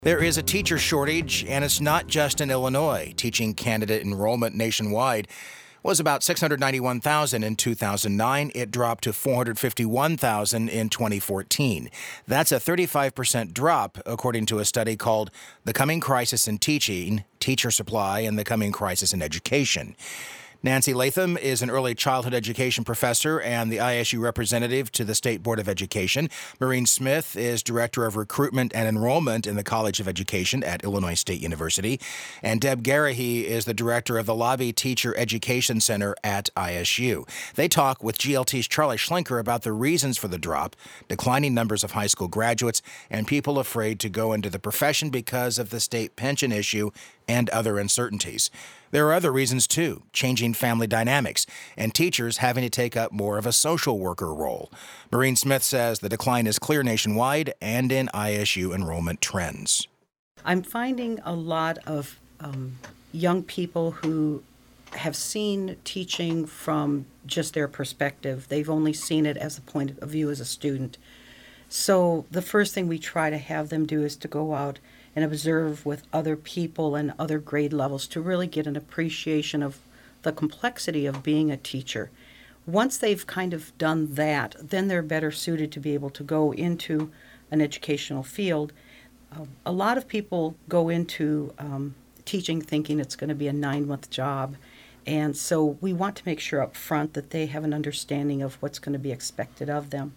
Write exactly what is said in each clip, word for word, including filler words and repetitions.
There is a teacher shortage, and it's not just in Illinois. Teaching candidate enrollment nationwide was about six hundred ninety-one thousand in two thousand nine. It dropped to four hundred fifty-one thousand in twenty fourteen. That's a thirty-five percent drop, according to a study called The Coming Crisis in Teaching, Teacher Supply, and the Coming Crisis in Education. Nancy Latham is an early childhood education professor and the I S U representative to the State Board of Education. Maureen Smith is director of recruitment and enrollment in the College of Education at Illinois State University. And Deb Garahy is the director of the Lobby Teacher Education Center at I S U. They talk with G L T's Charlie Schlenker about the reasons for the drop, declining numbers of high school graduates, and people afraid to go into the profession because of the state pension issue and other uncertainties. There are other reasons, too, changing family dynamics and teachers having to take up more of a social worker role. Maureen Smith says the decline is clear nationwide and in I S U enrollment trends. I'm finding a lot of um, young people who have seen teaching from just their perspective. They've only seen it as a point of view as a student. So the first thing we try to have them do is to go out and observe with other people and other grade levels to really get an appreciation of the complexity of being a teacher. Once they've kind of done that, then they're better suited to be able to go into an educational field. Uh, a lot of people go into um, teaching thinking it's going to be a nine-month job, and so we want to make sure up front that they have an understanding of what's going to be expected of them.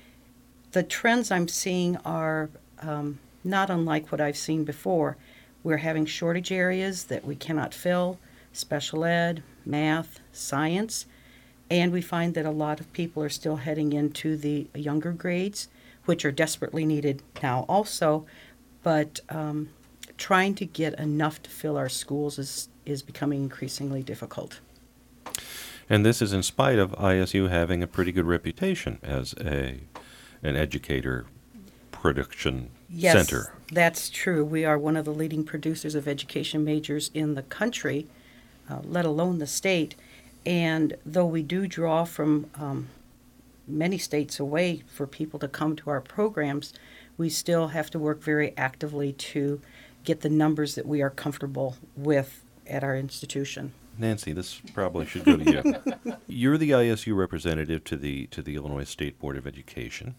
The trends I'm seeing are um, not unlike what I've seen before. We're having shortage areas that we cannot fill, special ed, math, science, and we find that a lot of people are still heading into the younger grades, which are desperately needed now also, but um, trying to get enough to fill our schools is, is becoming increasingly difficult. And this is in spite of I S U having a pretty good reputation as a an educator production yes, center. Yes, that's true. We are one of the leading producers of education majors in the country, uh, let alone the state. And though we do draw from um, many states away for people to come to our programs, we still have to work very actively to get the numbers that we are comfortable with at our institution. Nancy, this probably should go to you. You're the I S U representative to the to the Illinois State Board of Education.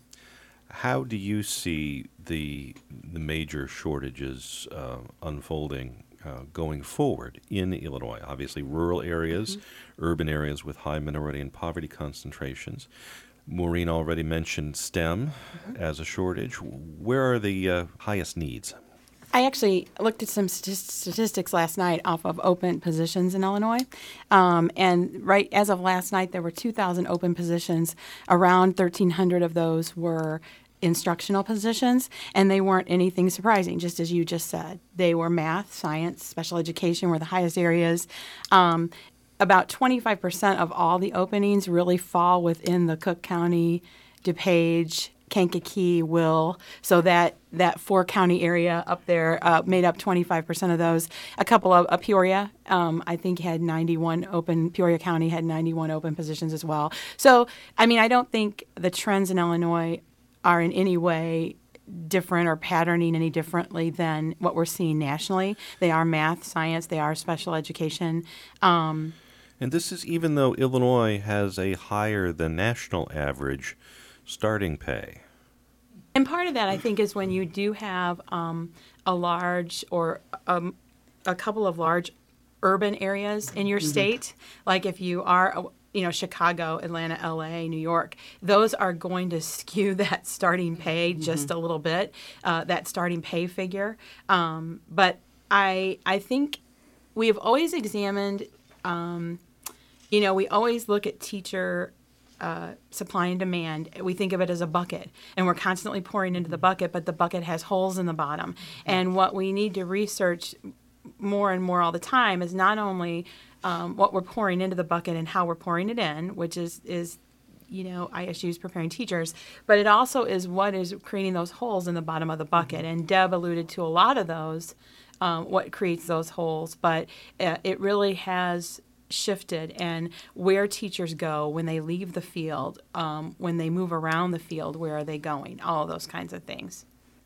How do you see the the major shortages uh, unfolding uh, going forward in Illinois? Obviously, rural areas, mm-hmm. urban areas with high minority and poverty concentrations. Maureen already mentioned STEM mm-hmm. as a shortage. Where are the uh, highest needs? I actually looked at some statistics last night off of open positions in Illinois. Um, and right as of last night, there were two thousand open positions. Around thirteen hundred of those were instructional positions, and they weren't anything surprising, just as you just said. They were math, science, special education were the highest areas. Um, about twenty-five percent of all the openings really fall within the Cook County, DuPage, Kankakee, Will, so that that four-county area up there uh, made up twenty-five percent of those. A couple of uh, Peoria, um, I think, had ninety-one open. Peoria County had ninety-one open positions as well. So, I mean, I don't think the trends in Illinois are in any way different or patterning any differently than what we're seeing nationally. They are math, science, they are special education. Um, and this is even though Illinois has a higher than national average starting pay. And part of that, I think, is when you do have um, a large or um, a couple of large urban areas in your mm-hmm. state, like if you are, you know, Chicago, Atlanta, L A, New York, those are going to skew that starting pay just mm-hmm. a little bit, uh, that starting pay figure. Um, but I, I think we have always examined, um, you know, we always look at teacher Uh, supply and demand. We think of it as a bucket, and we're constantly pouring into the bucket, but the bucket has holes in the bottom. And what we need to research more and more all the time is not only um, what we're pouring into the bucket and how we're pouring it in, which is, is you know, I S U's preparing teachers, but it also is what is creating those holes in the bottom of the bucket. And Deb alluded to a lot of those, um, what creates those holes, but uh, it really has shifted, and where teachers go when they leave the field, um, when they move around the field, where are they going, all of those kinds of things.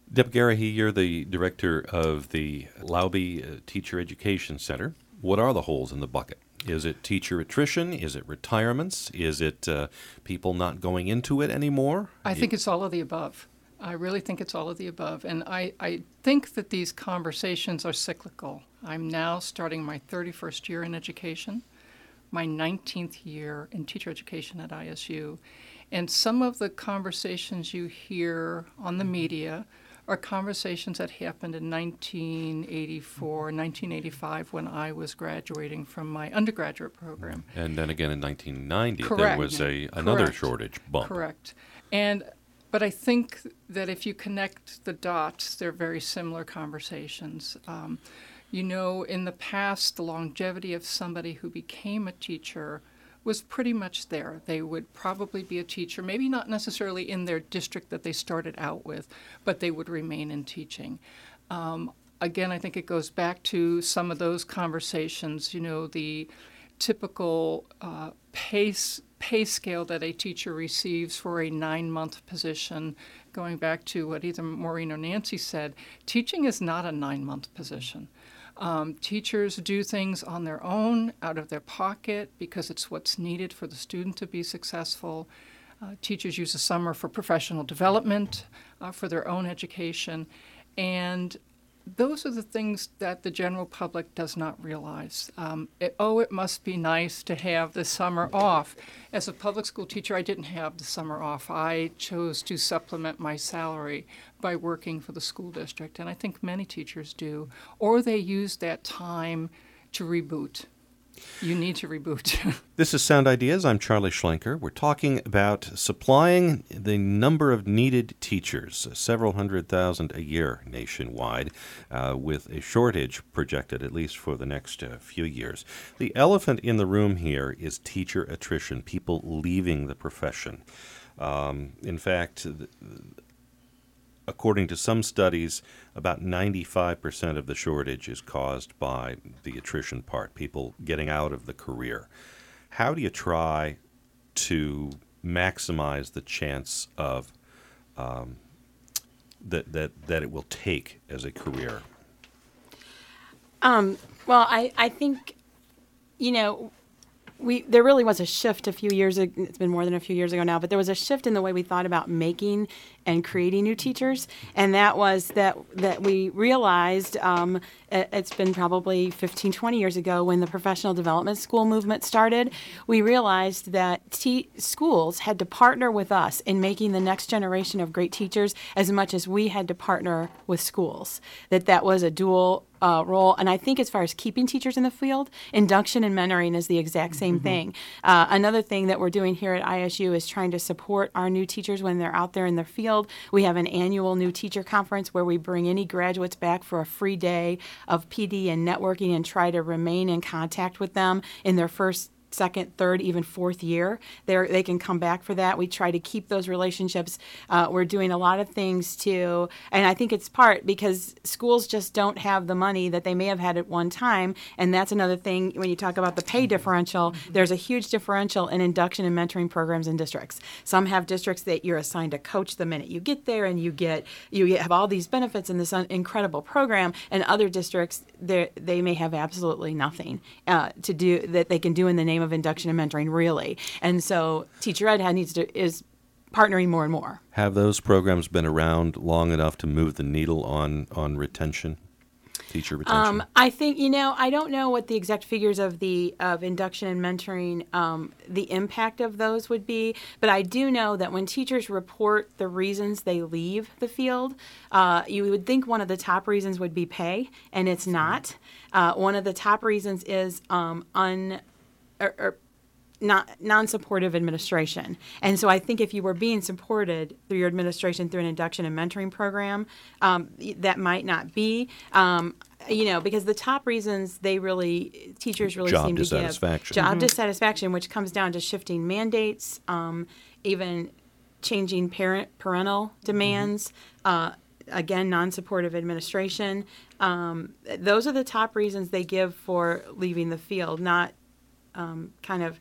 Deb Garahy, you're the director of the Laube uh, Teacher Education Center. What are the holes in the bucket? Is it teacher attrition? Is it retirements? Is it uh, people not going into it anymore? I think it's all of the above. I really think it's all of the above. And I, I think that these conversations are cyclical. I'm now starting my thirty-first year in education, my nineteenth year in teacher education at I S U. And some of the conversations you hear on the media are conversations that happened in nineteen eighty-four, nineteen eighty-five, when I was graduating from my undergraduate program. And then again in nineteen ninety, there Correct. was a another Correct. shortage bump. Correct. And but I think that if you connect the dots, they're very similar conversations. Um, you know, in the past, the longevity of somebody who became a teacher was pretty much there. They would probably be a teacher, maybe not necessarily in their district that they started out with, but they would remain in teaching. Um, again, I think it goes back to some of those conversations, you know, the typical uh, pace, pay scale that a teacher receives for a nine-month position. Going back to what either Maureen or Nancy said, teaching is not a nine-month position. Um, teachers do things on their own, out of their pocket, because it's what's needed for the student to be successful. Uh, teachers use the summer for professional development, uh, for their own education. And those are the things that the general public does not realize. Um, it, oh, it must be nice to have the summer off. As a public school teacher, I didn't have the summer off. I chose to supplement my salary by working for the school district, and I think many teachers do. Or they use that time to reboot. You need to reboot. This is Sound Ideas. I'm Charlie Schlenker. We're talking about supplying the number of needed teachers, several hundred thousand a year nationwide, uh, with a shortage projected at least for the next uh, few years. The elephant in the room here is teacher attrition, people leaving the profession. Um, in fact, the, according to some studies, about ninety-five percent of the shortage is caused by the attrition part, people getting out of the career. How do you try to maximize the chance of um, that, that, that it will take as a career? Um, well, I, I think, you know, we there really was a shift a few years ago. It's been more than a few years ago now, but there was a shift in the way we thought about making and creating new teachers, and that was that that we realized um, it, it's been probably fifteen, twenty years ago when the professional development school movement started. We realized that te- schools had to partner with us in making the next generation of great teachers as much as we had to partner with schools. That that was a dual Uh, role. And I think as far as keeping teachers in the field, induction and mentoring is the exact same mm-hmm. thing. Uh, another thing that we're doing here at I S U is trying to support our new teachers when they're out there in the field. We have an annual new teacher conference where we bring any graduates back for a free day of P D and networking and try to remain in contact with them in their first second, third, even fourth year. They're, they can come back for that. We try to keep those relationships. Uh, we're doing a lot of things to, and I think it's part because schools just don't have the money that they may have had at one time. And that's another thing when you talk about the pay differential, mm-hmm. there's a huge differential in induction and mentoring programs in districts. Some have districts that you're assigned to coach the minute you get there and you get, you get, have all these benefits in this un- incredible program. And other districts, they may have absolutely nothing uh, to do that they can do in the name of induction and mentoring, really. And so Teacher Ed needs to is partnering more and more. Have those programs been around long enough to move the needle on, on retention, teacher retention? Um, I think, you know, I don't know what the exact figures of the of induction and mentoring, um, the impact of those would be, but I do know that when teachers report the reasons they leave the field, uh, you would think one of the top reasons would be pay, and it's not. Uh, one of the top reasons is um, un Or, or not non-supportive administration. And so I think if you were being supported through your administration through an induction and mentoring program, um, that might not be, um, you know, because the top reasons they really, teachers really job seem to give. dissatisfaction. Job Mm-hmm. dissatisfaction, which comes down to shifting mandates, um, even changing parent parental demands, mm-hmm. uh, again, non-supportive administration. Um, those are the top reasons they give for leaving the field, not Um, kind of,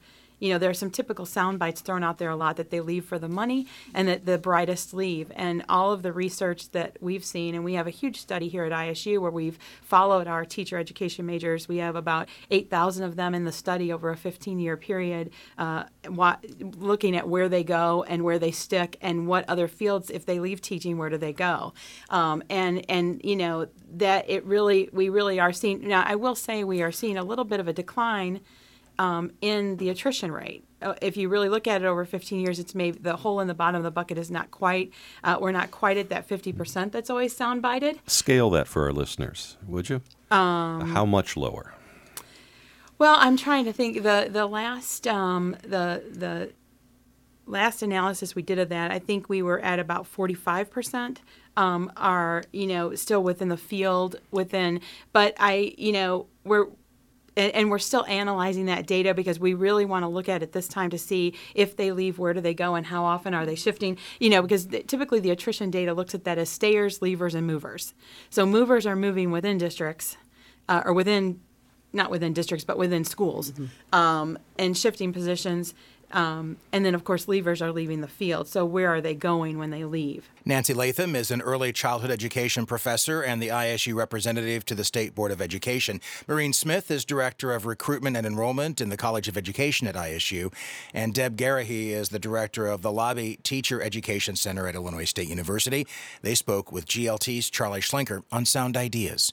you know, there are some typical sound bites thrown out there a lot that they leave for the money and that the brightest leave. And all of the research that we've seen, and we have a huge study here at I S U where we've followed our teacher education majors. We have about eight thousand of them in the study over a fifteen-year period, uh, wa- looking at where they go and where they stick and what other fields, if they leave teaching, where do they go? Um, and, and, you know, that it really, we really are seeing, now I will say we are seeing a little bit of a decline um, in the attrition rate. Uh, If you really look at it over fifteen years, it's maybe the hole in the bottom of the bucket is not quite, uh, we're not quite at that fifty percent that's always soundbited. Scale that for our listeners, would you? Um, How much lower? Well, I'm trying to think. The the last um, the the last analysis we did of that, I think we were at about forty-five percent. Um, are you know still within the field within, but I you know we're. And, and we're still analyzing that data because we really want to look at it this time to see if they leave, where do they go, and how often are they shifting. You know, because the, typically the attrition data looks at that as stayers, leavers, and movers. So movers are moving within districts, uh, or within, not within districts, but within schools, mm-hmm. um, and shifting positions. Um, and then, of course, leavers are leaving the field. So where are they going when they leave? Nancy Latham is an early childhood education professor and the I S U representative to the State Board of Education. Maureen Smith is director of recruitment and enrollment in the College of Education at I S U. And Deb Garahy is the director of the Lobby Teacher Education Center at Illinois State University. They spoke with G L T's Charlie Schlenker on Sound Ideas.